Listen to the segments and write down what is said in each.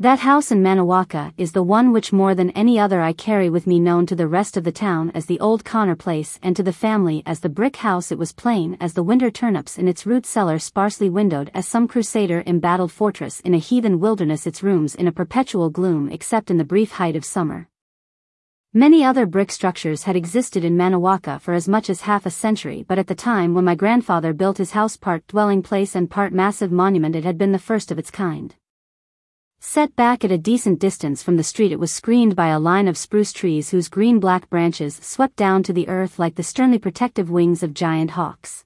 That house in Manawaca is the one which more than any other I carry with me, known to the rest of the town as the old Connor place, and to the family as the brick house it was, plain as the winter turnips in its root cellar, sparsely windowed as some crusader embattled fortress in a heathen wilderness, its rooms in a perpetual gloom except in the brief height of summer. Many other brick structures had existed in Manawaca for as much as half a century, but at the time when my grandfather built his house, part dwelling place and part massive monument, it had been the first of its kind. Set back at a decent distance from the street, it was screened by a line of spruce trees whose green-black branches swept down to the earth like the sternly protective wings of giant hawks.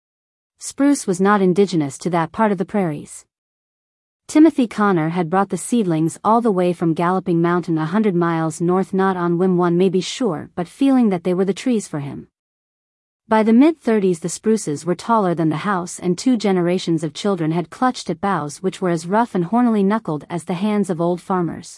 Spruce was not indigenous to that part of the prairies. Timothy Connor had brought the seedlings all the way from Galloping Mountain 100 miles north, not on whim one may be sure, but feeling that they were the trees for him. By the mid-30s the spruces were taller than the house, and 2 generations of children had clutched at boughs which were as rough and hornily knuckled as the hands of old farmers.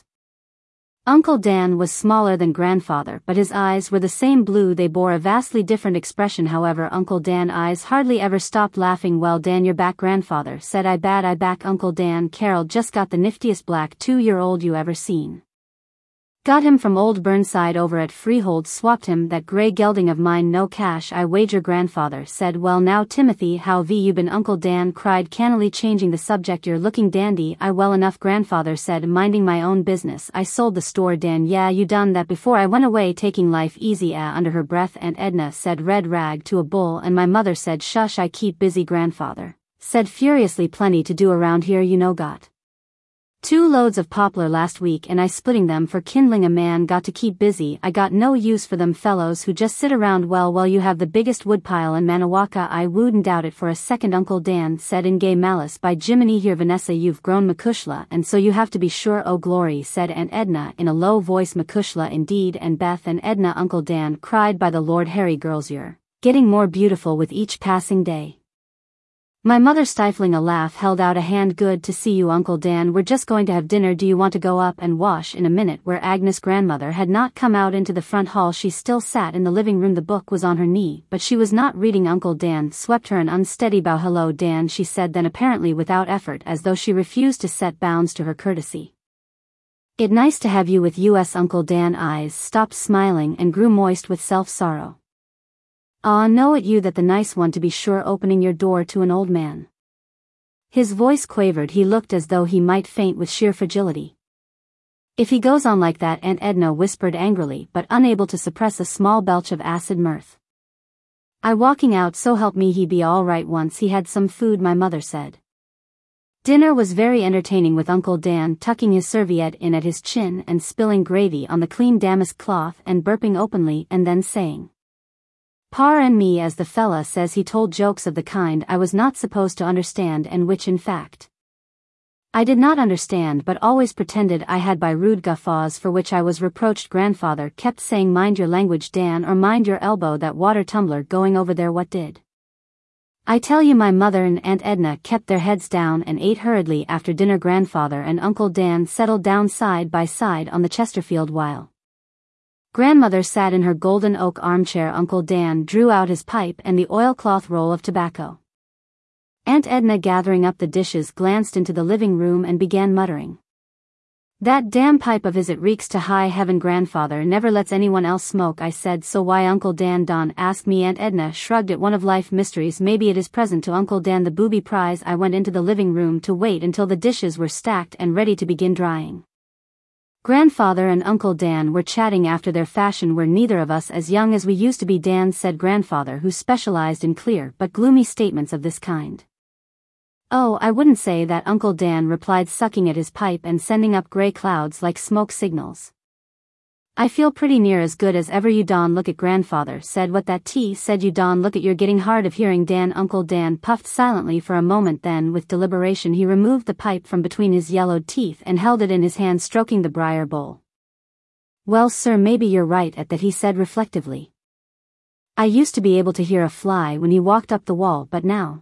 Uncle Dan was smaller than grandfather, but his eyes were the same blue. They bore a vastly different expression, however. Uncle Dan's eyes hardly ever stopped laughing. "Well, Dan, you're back," grandfather said. I back, Uncle Dan. Carol just got the niftiest black 2-year-old you ever seen. Got him from old Burnside over at Freehold, swapped him that gray gelding of mine, no cash I wager," grandfather said. "Well now, Timothy, how've you been?" Uncle Dan cried, cannily changing the subject. "You're looking dandy." "I well enough," grandfather said, "minding my own business. I sold the store." "Dan, yeah, you done that before I went away, taking life easy." Under her breath Aunt Edna said red rag to a bull, and my mother said shush, I keep busy. Grandfather said furiously, "Plenty to do around here, you know. Got 2 loads of poplar last week and I splitting them for kindling. A man got to keep busy. I got no use for them fellows who just sit around." Well, you have the biggest woodpile in Manawaca." "I wouldn't doubt it for a second," Uncle Dan said in gay malice. "By Jiminy, here Vanessa, you've grown Macushla, and so you have to be sure." "Oh glory," said Aunt Edna in a low voice. "Macushla indeed, and Beth and Edna," Uncle Dan cried. "By the Lord Harry, girls, you're getting more beautiful with each passing day." My mother, stifling a laugh, held out a hand. "Good to see you, Uncle Dan. We're just going to have dinner. Do you want to go up and wash in a minute?" Where Agnes' grandmother had not come out into the front hall, she still sat in the living room. The book was on her knee, but she was not reading. Uncle Dan swept her an unsteady bow. "Hello, Dan," she said then, apparently without effort, as though she refused to set bounds to her courtesy. "It nice to have you with us." Uncle Dan's eyes stopped smiling and grew moist with self-sorrow. "Aw, know it you that the nice one, to be sure, opening your door to an old man." His voice quavered. He looked as though he might faint with sheer fragility. "If he goes on like that," Aunt Edna whispered angrily, but unable to suppress a small belch of acid mirth. "I walking out, so help me he be all right once he had some food," my mother said. Dinner was very entertaining, with Uncle Dan tucking his serviette in at his chin and spilling gravy on the clean damask cloth and burping openly and then saying, "Par and me, as the fella says." He told jokes of the kind I was not supposed to understand, and which in fact I did not understand, but always pretended I had, by rude guffaws for which I was reproached. Grandfather kept saying, "Mind your language, Dan, or mind your elbow that water tumbler going over there." What did I tell you? My mother and Aunt Edna kept their heads down and ate hurriedly. After dinner, grandfather and Uncle Dan settled down side by side on the Chesterfield, while grandmother sat in her golden oak armchair. Uncle Dan drew out his pipe and the oilcloth roll of tobacco. Aunt Edna, gathering up the dishes, glanced into the living room and began muttering, "That damn pipe of his, it reeks to high heaven." "Grandfather never lets anyone else smoke," I said. "So why, Uncle Dan?" Don asked me. Aunt Edna shrugged at one of life mysteries. "Maybe it is present to Uncle Dan, the booby prize." I went into the living room to wait until the dishes were stacked and ready to begin drying. Grandfather and Uncle Dan were chatting after their fashion. "We're neither of us as young as we used to be, Dan," said grandfather, who specialized in clear but gloomy statements of this kind. "Oh, I wouldn't say that," Uncle Dan replied, sucking at his pipe and sending up gray clouds like smoke signals. "I feel pretty near as good as ever. You Don look at," grandfather said. "What that tea said you Don look at, you're getting hard of hearing, Dan." Uncle Dan puffed silently for a moment, then with deliberation he removed the pipe from between his yellowed teeth and held it in his hand, stroking the briar bowl. "Well, sir, maybe you're right at that," he said reflectively. "I used to be able to hear a fly when he walked up the wall, but now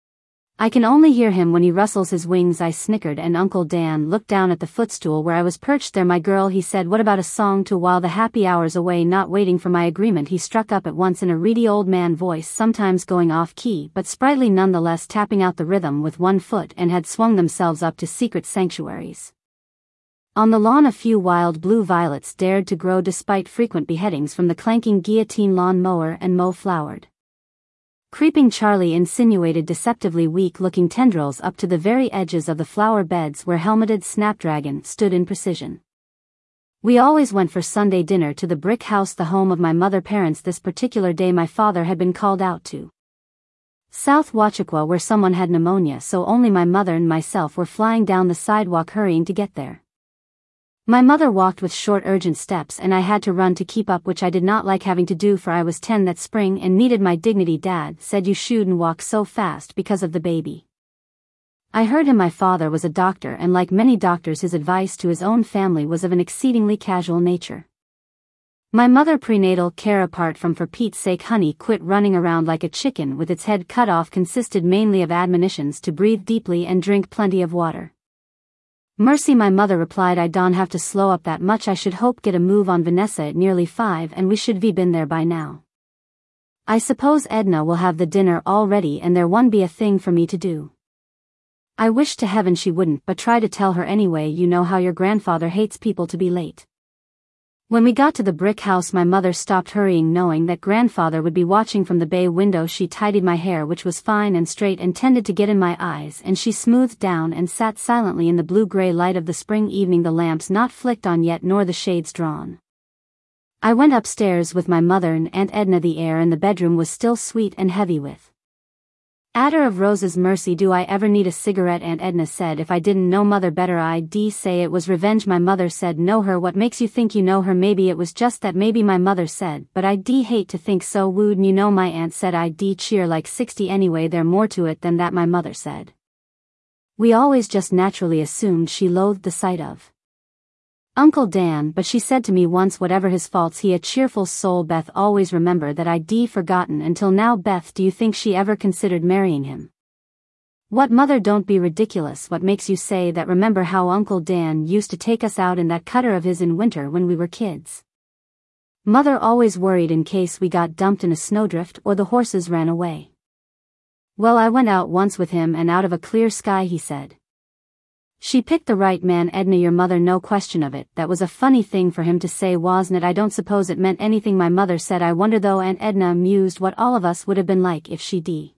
I can only hear him when he rustles his wings." I snickered, and Uncle Dan looked down at the footstool where I was perched. "There, my girl," he said. "What about a song to while the happy hours away?" Not waiting for my agreement, he struck up at once in a reedy old man voice, sometimes going off key but sprightly nonetheless, tapping out the rhythm with one foot, and had swung themselves up to secret sanctuaries. On the lawn a few wild blue violets dared to grow despite frequent beheadings from the clanking guillotine lawn mower, and Mo flowered. Creeping Charlie insinuated deceptively weak-looking tendrils up to the very edges of the flower beds where helmeted snapdragon stood in precision. We always went for Sunday dinner to the brick house, the home of my mother parents. This particular day my father had been called out to South Wachaqua where someone had pneumonia, so only my mother and myself were flying down the sidewalk hurrying to get there. My mother walked with short urgent steps and I had to run to keep up, which I did not like having to do, for I was 10 that spring and needed my dignity. Dad said you shouldn't walk so fast because of the baby. I heard him. My father was a doctor, and like many doctors his advice to his own family was of an exceedingly casual nature. My mother, prenatal care apart from for Pete's sake honey quit running around like a chicken with its head cut off, consisted mainly of admonitions to breathe deeply and drink plenty of water. Mercy, my mother replied, I don't have to slow up that much. I should hope get a move on Vanessa at nearly 5 and we should be been there by now. I suppose Edna will have the dinner all ready and there won't be a thing for me to do. I wish to heaven she wouldn't, but try to tell her anyway. You know how your grandfather hates people to be late. When we got to the brick house my mother stopped hurrying, knowing that grandfather would be watching from the bay window. She tidied my hair, which was fine and straight and tended to get in my eyes, and she smoothed down and sat silently in the blue-gray light of the spring evening, the lamps not flicked on yet nor the shades drawn. I went upstairs with my mother and Aunt Edna. The air in the bedroom was still sweet and heavy with attar of roses. Mercy, do I ever need a cigarette? Aunt Edna said. If I didn't know mother better I'd say it was revenge. My mother said. Know her? What makes you think you know her? Maybe it was just that. Maybe, my mother said, but I'd hate to think so. Wouldn't you know? My aunt said. I'd cheer like 60 anyway. There more to it than that, my mother said. We always just naturally assumed she loathed the sight of Uncle Dan, but she said to me once, whatever his faults he a cheerful soul. Beth, always remember that I'd forgotten until now. Beth, do you think she ever considered marrying him? What, mother, don't be ridiculous. What makes you say that? Remember how Uncle Dan used to take us out in that cutter of his in winter when we were kids? Mother always worried in case we got dumped in a snowdrift or the horses ran away. Well, I went out once with him and out of a clear sky, he said. She picked the right man, Edna, your mother, no question of it. That was a funny thing for him to say, wasn't it? I don't suppose it meant anything, my mother said. I wonder though. Aunt Edna mused what all of us would have been like if she'd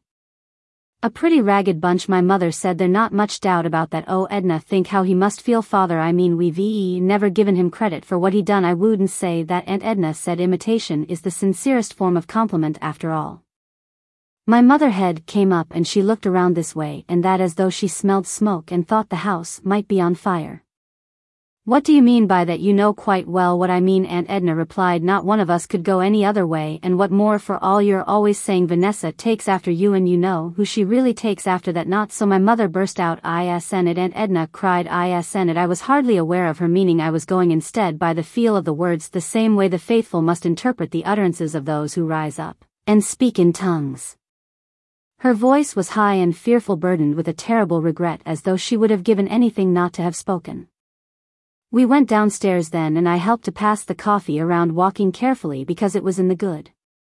a pretty ragged bunch, my mother said. There's not much doubt about that. Oh, Edna, think how he must feel. Father, I mean, we've never given him credit for what he done. I wouldn't say that, Aunt Edna said. Imitation is the sincerest form of compliment after all. My mother head came up and she looked around this way and that as though she smelled smoke and thought the house might be on fire. What do you mean by that? You know quite well what I mean, Aunt Edna replied. Not one of us could go any other way, and what more, for all you're always saying Vanessa takes after you, and you know who she really takes after. That not so, my mother burst out. ISN it, Aunt Edna cried. ISN it. I was hardly aware of her meaning. I was going instead by the feel of the words, the same way the faithful must interpret the utterances of those who rise up and speak in tongues. Her voice was high and fearful, burdened with a terrible regret, as though she would have given anything not to have spoken. We went downstairs then and I helped to pass the coffee around, walking carefully because it was in the good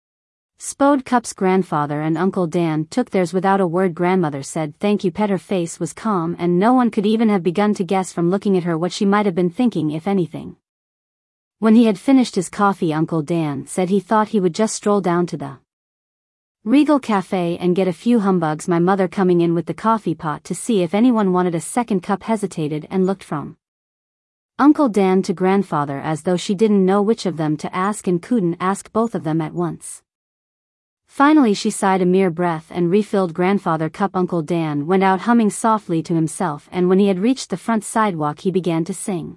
spode cups. Grandfather and Uncle Dan took theirs without a word. Grandmother said thank you. Her face was calm and no one could even have begun to guess from looking at her what she might have been thinking, if anything. When he had finished his coffee, Uncle Dan said he thought he would just stroll down to the Regal Cafe and get a few humbugs. My mother, coming in with the coffee pot to see if anyone wanted a second cup, hesitated and looked from Uncle Dan to Grandfather as though she didn't know which of them to ask and couldn't ask both of them at once. Finally she sighed a mere breath and refilled Grandfather's cup. Uncle Dan went out humming softly to himself, and when he had reached the front sidewalk he began to sing.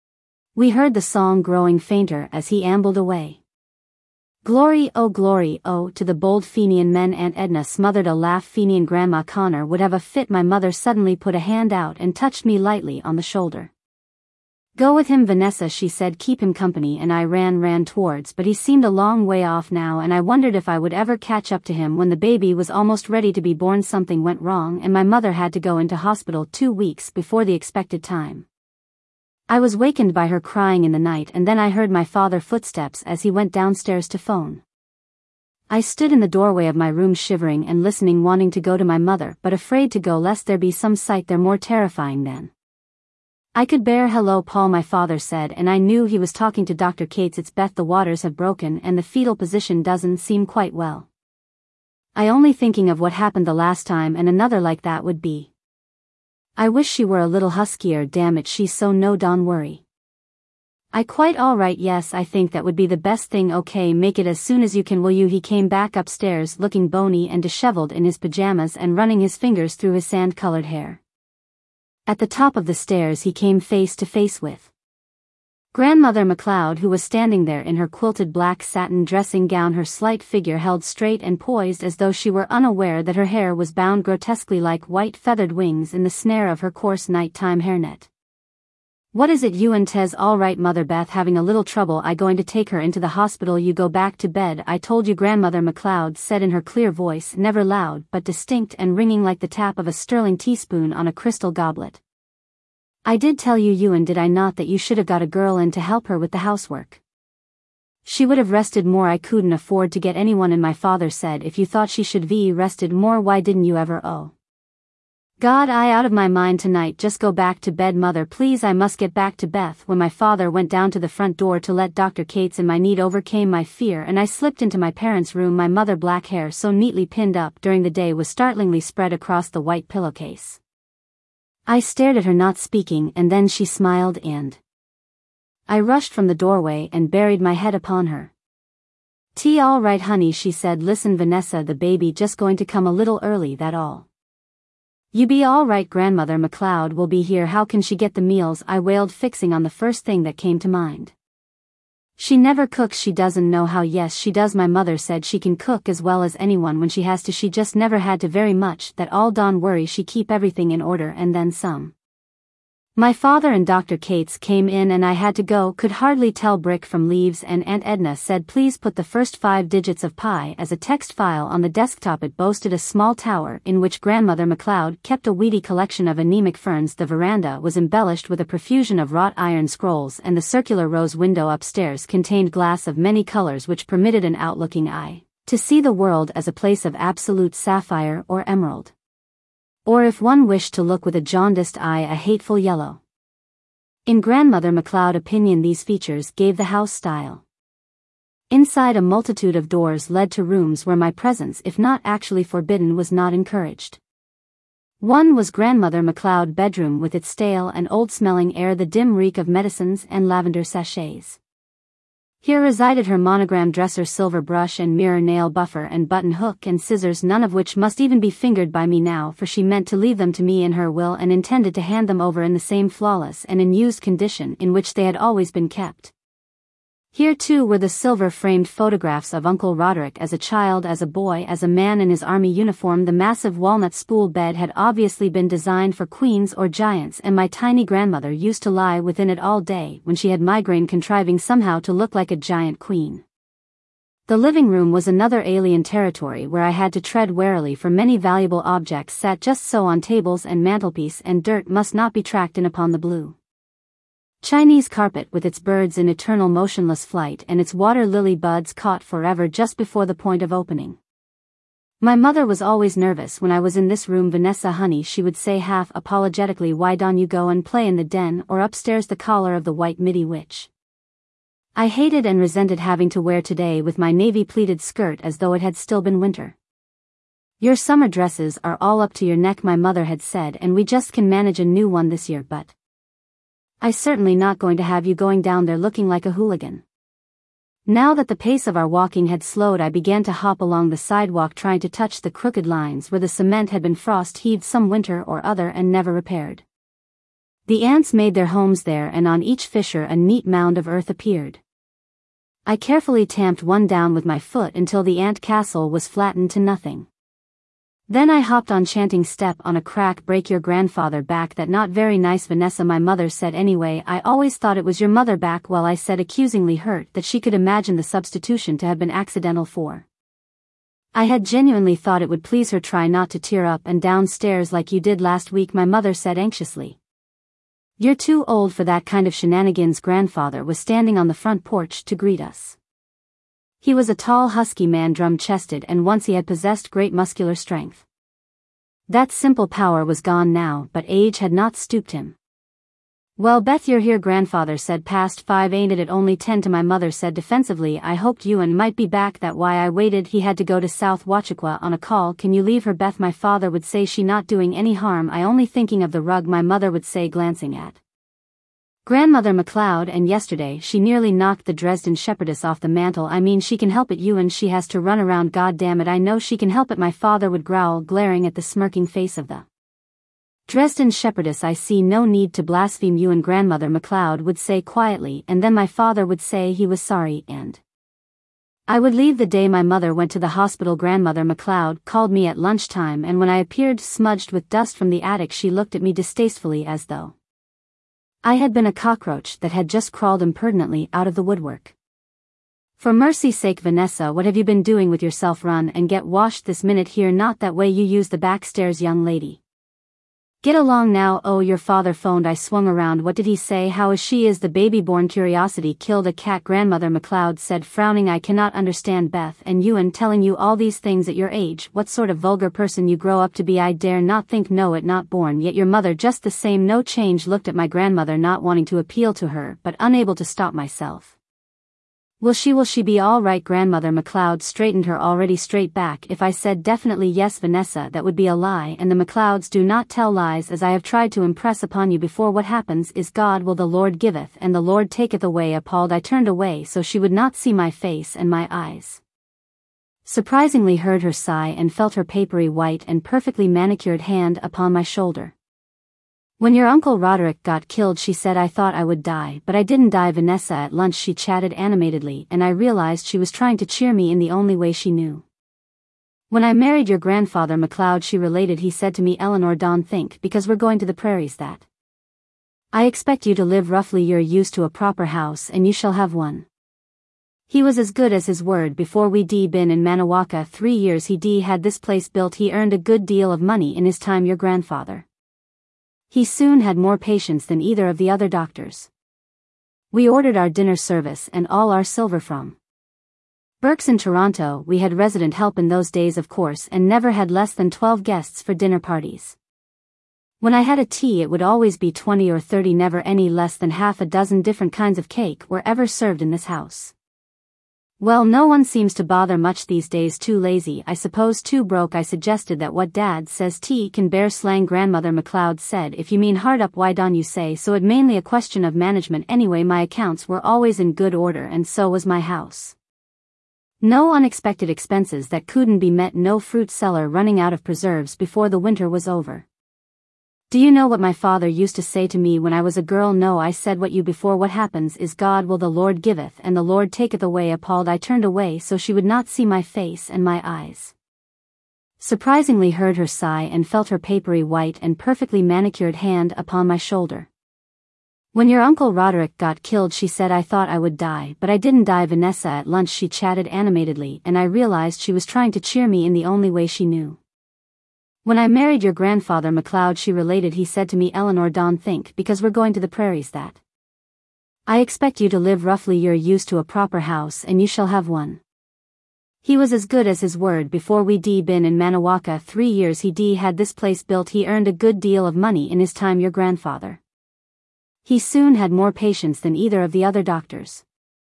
We heard the song growing fainter as he ambled away. Glory, oh, to the bold Fenian men. Aunt Edna smothered a laugh. Fenian Grandma Connor would have a fit. My mother suddenly put a hand out and touched me lightly on the shoulder. Go with him, Vanessa, she said, keep him company, and I ran towards, but he seemed a long way off now and I wondered if I would ever catch up to him. When the baby was almost ready to be born something went wrong and my mother had to go into hospital 2 weeks before the expected time. I was wakened by her crying in the night, and then I heard my father's footsteps as he went downstairs to phone. I stood in the doorway of my room shivering and listening, wanting to go to my mother but afraid to go lest there be some sight there more terrifying than I could bear hello Paul, my father said, and I knew he was talking to Dr. Cates. It's Beth, the waters have broken and the fetal position doesn't seem quite well. I only thinking of what happened the last time, and another like that would be. I wish she were a little huskier, damn it, she's so no, don't worry. I quite alright, yes, I think that would be the best thing, okay, make it as soon as you can, will you? He came back upstairs looking bony and disheveled in his pajamas and running his fingers through his sand-colored hair. At the top of the stairs he came face to face with Grandmother MacLeod, who was standing there in her quilted black satin dressing gown, her slight figure held straight and poised as though she were unaware that her hair was bound grotesquely like white feathered wings in the snare of her coarse nighttime hairnet. What is it, you and Tez? All right, Mother Beth, having a little trouble. I going to take her into the hospital. You go back to bed, I told you, Grandmother MacLeod said in her clear voice, never loud but distinct and ringing like the tap of a sterling teaspoon on a crystal goblet. I did tell you, Ewan, did I not, that you should have got a girl in to help her with the housework? She would have rested more. I couldn't afford to get anyone in, my father said. If you thought she should be rested more, why didn't you ever? Oh God, I out of my mind tonight. Just go back to bed, Mother, please. I must get back to Beth. When my father went down to the front door to let Dr. Cates in, my need overcame my fear and I slipped into my parents' room. My mother, black hair so neatly pinned up during the day, was startlingly spread across the white pillowcase. I stared at her, not speaking, and then she smiled and I rushed from the doorway and buried my head upon her. Tea all right, honey, she said. Listen, Vanessa, the baby just going to come a little early, that all. You be all right, Grandmother MacLeod will be here. How can she get the meals? I wailed, fixing on the first thing that came to mind. She never cooks. She doesn't know how. Yes, she does. My mother said she can cook as well as anyone when she has to. She just never had to very much. That all, don't worry, she keep everything in order and then some. My father and Dr. Cates came in and I had to go. Could hardly tell brick from leaves, and Aunt Edna said please put the first 5 digits of pi as a text file on the desktop. It boasted a small tower in which Grandmother MacLeod kept a weedy collection of anemic ferns. The veranda was embellished with a profusion of wrought iron scrolls, and the circular rose window upstairs contained glass of many colors which permitted an outlooking eye to see the world as a place of absolute sapphire or emerald. Or if one wished to look with a jaundiced eye, a hateful yellow. In Grandmother MacLeod's opinion, these features gave the house style. Inside, a multitude of doors led to rooms where my presence, if not actually forbidden, was not encouraged. One was Grandmother MacLeod's bedroom with its stale and old-smelling air, the dim reek of medicines and lavender sachets. Here resided her monogram dresser, silver brush and mirror, nail buffer and button hook and scissors, none of which must even be fingered by me now, for she meant to leave them to me in her will and intended to hand them over in the same flawless and unused condition in which they had always been kept. Here too were the silver-framed photographs of Uncle Roderick as a child, as a boy, as a man in his army uniform. The massive walnut spool bed had obviously been designed for queens or giants, and my tiny grandmother used to lie within it all day when she had migraine, contriving somehow to look like a giant queen. The living room was another alien territory where I had to tread warily, for many valuable objects sat just so on tables and mantelpiece, and dirt must not be tracked in upon the blue Chinese carpet with its birds in eternal motionless flight and its water lily buds caught forever just before the point of opening. My mother was always nervous when I was in this room. Vanessa, honey, she would say half apologetically, why don't you go and play in the den or upstairs, the collar of the white middy which I hated and resented having to wear today with my navy pleated skirt as though it had still been winter. Your summer dresses are all up to your neck, my mother had said, and we just can manage a new one this year, but I certainly not going to have you going down there looking like a hooligan. Now that the pace of our walking had slowed, I began to hop along the sidewalk, trying to touch the crooked lines where the cement had been frost heaved some winter or other and never repaired. The ants made their homes there, and on each fissure a neat mound of earth appeared. I carefully tamped one down with my foot until the ant castle was flattened to nothing. Then I hopped on, chanting, step on a crack, break your grandfather back. That not very nice, Vanessa, my mother said. Anyway, I always thought it was your mother back. Well, I said, accusingly, hurt that she could imagine the substitution to have been accidental, for I had genuinely thought it would please her. Try not to tear up and downstairs like you did last week, my mother said anxiously. You're too old for that kind of shenanigans. Grandfather was standing on the front porch to greet us. He was a tall, husky man, drum-chested, and once he had possessed great muscular strength. That simple power was gone now, but age had not stooped him. Well, Beth, you're here, grandfather said. Past 5, ain't it? At only 10 to my mother said defensively. I hoped you and might be back, that why I waited. He had to go to South Wachuqua on a call. Can you leave her, Beth? My father would say she not doing any harm. I only thinking of the rug, my mother would say, glancing at Grandmother McLeod, and yesterday she nearly knocked the Dresden Shepherdess off the mantel. I mean, she can help it, you, and she has to run around. God damn it, I know she can help it. My father would growl, glaring at the smirking face of the Dresden Shepherdess. I see no need to blaspheme you, and Grandmother McLeod would say quietly, and then my father would say he was sorry, and I would leave. The day my mother went to the hospital, Grandmother McLeod called me at lunchtime, and when I appeared smudged with dust from the attic, she looked at me distastefully as though I had been a cockroach that had just crawled impertinently out of the woodwork. For mercy's sake, Vanessa, what have you been doing with yourself? Run and get washed this minute here. Not that way, you use the back stairs, young lady. Get along now. Oh, your father phoned. I swung around. What did he say? How is she? Is the baby born? Curiosity killed a cat, Grandmother McLeod said, frowning. I cannot understand, Beth, and Ewan telling you all these things at your age. What sort of vulgar person you grow up to be, I dare not think. No, it not born yet. Your mother just the same, no change. Looked at my grandmother, not wanting to appeal to her, but unable to stop myself. Will she be all right? Grandmother McLeod straightened her already straight back. If I said definitely yes, Vanessa, that would be a lie, and the McLeods do not tell lies, as I have tried to impress upon you before. What happens is God will, the Lord giveth and the Lord taketh away. Appalled, I turned away so she would not see my face, and my eyes surprisingly heard her sigh and felt her papery white and perfectly manicured hand upon my shoulder. When your Uncle Roderick got killed, she said, I thought I would die, but I didn't die, Vanessa. At lunch she chatted animatedly, and I realized she was trying to cheer me in the only way she knew. When I married your grandfather McLeod, she related, he said to me, Eleanor, don't think, because we're going to the prairies, that I expect you to live roughly. You're used to a proper house, and you shall have one. He was as good as his word. Before we'd been in Manawaca 3 years, he had this place built. He earned a good deal of money in his time, your grandfather. He soon had more patience than either of the other doctors. We ordered our dinner service and all our silver from Burke's in Toronto. We had resident help in those days, of course, and never had less than 12 guests for dinner parties. When I had a tea, it would always be 20 or 30, never any less than half a dozen different kinds of cake were ever served in this house. Well, no one seems to bother much these days. Too lazy, I suppose, too broke. I suggested that what Dad says tea can bear slang. Grandmother McLeod said, if you mean hard up, why don't you say so? It mainly a question of management anyway. My accounts were always in good order, and so was my house. No unexpected expenses that couldn't be met, no fruit cellar running out of preserves before the winter was over. Do you know what my father used to say to me when I was a girl? No, I said, what you before. What happens is God will, the Lord giveth and the Lord taketh away. Appalled, I turned away so she would not see my face, and my eyes surprisingly heard her sigh and felt her papery white and perfectly manicured hand upon my shoulder. When your Uncle Roderick got killed, she said, I thought I would die, but I didn't die, Vanessa. At lunch she chatted animatedly, and I realized she was trying to cheer me in the only way she knew. When I married your grandfather McLeod, she related, he said to me, Eleanor, don't think, because we're going to the prairies, that I expect you to live roughly. You're used to a proper house, and you shall have one. He was as good as his word. Before we'd been in Manawaca 3 years, he had this place built. He earned a good deal of money in his time, your grandfather. He soon had more patience than either of the other doctors.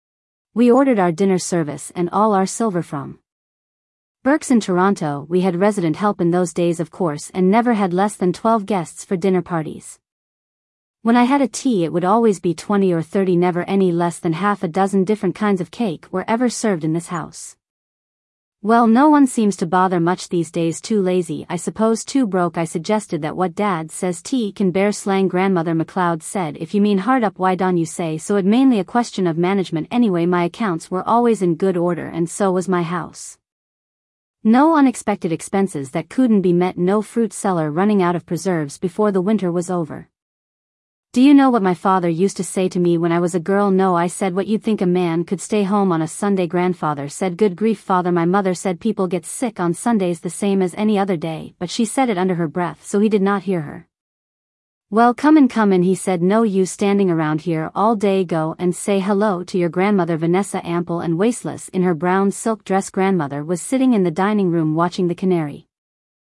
We ordered our dinner service and all our silver from Burke's in Toronto. We had resident help in those days, of course, and never had less than 12 guests for dinner parties. When I had a tea, it would always be 20 or 30, never any less than half a dozen different kinds of cake were ever served in this house. Well, no one seems to bother much these days. Too lazy, I suppose, too broke. I suggested that what Dad says tea can bear slang. Grandmother McLeod said, if you mean hard up, why don't you say so? It mainly a question of management anyway. My accounts were always in good order, and so was my house. No unexpected expenses that couldn't be met, no fruit cellar running out of preserves before the winter was over. Do you know what my father used to say to me when I was a girl? No, I said, what you'd think a man could stay home on a Sunday. Grandfather said, good grief, father. My mother said people get sick on Sundays the same as any other day, but she said it under her breath, so he did not hear her. Well, come in, he said, no use standing around here all day. Go and say hello to your grandmother. Vanessa, ample and waistless in her brown silk dress. Grandmother was sitting in the dining room watching the canary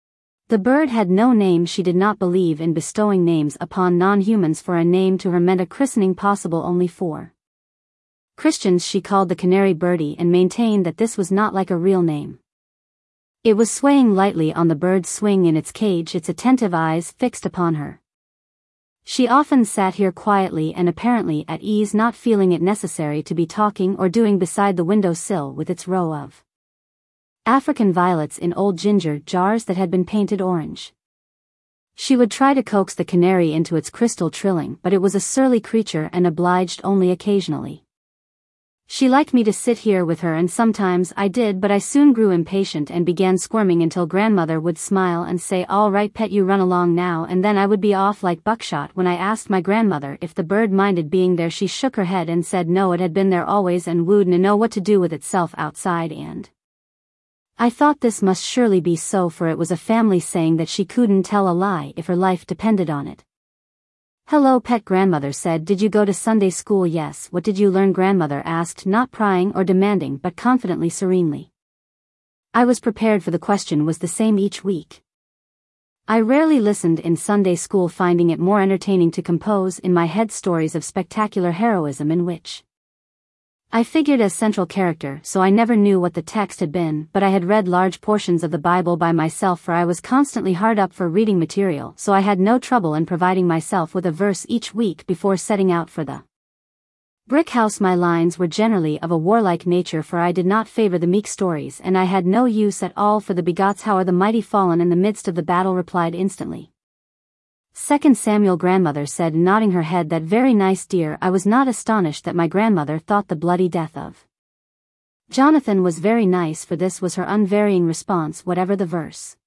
The bird had no name. She did not believe in bestowing names upon non-humans, for a name to her meant a christening possible only for Christians. She called the canary Birdie and maintained that this was not like a real name. It was swaying lightly on the bird's swing in its cage, its attentive eyes fixed upon her. She often sat here quietly and apparently at ease, not feeling it necessary to be talking or doing beside the window sill with its row of African violets in old ginger jars that had been painted orange. She would try to coax the canary into its crystal trilling, but it was a surly creature and obliged only occasionally. She liked me to sit here with her, and sometimes I did, but I soon grew impatient and began squirming until grandmother would smile and say, "All right, pet, you run along now," and then I would be off like buckshot. When I asked my grandmother if the bird minded being there, she shook her head and said no, it had been there always and would know what to do with itself outside. And I thought this must surely be so, for it was a family saying that she couldn't tell a lie if her life depended on it. "Hello, pet," grandmother said. "Did you go to Sunday school?" "Yes." "What did you learn?" grandmother asked, not prying or demanding but confidently, serenely. I was prepared, for the question was the same each week. I rarely listened in Sunday school, finding it more entertaining to compose in my head stories of spectacular heroism in which I figured as central character, so I never knew what the text had been, but I had read large portions of the Bible by myself, for I was constantly hard up for reading material, so I had no trouble in providing myself with a verse each week before setting out for the brick house. My lines were generally of a warlike nature, for I did not favor the meek stories, and I had no use at all for the begots. "How are the mighty fallen in the midst of the battle?" replied instantly 2 Samuel. Grandmother said, nodding her head, "That very nice, dear." I was not astonished that my grandmother thought the bloody death of Jonathan was very nice, for this was her unvarying response, whatever the verse.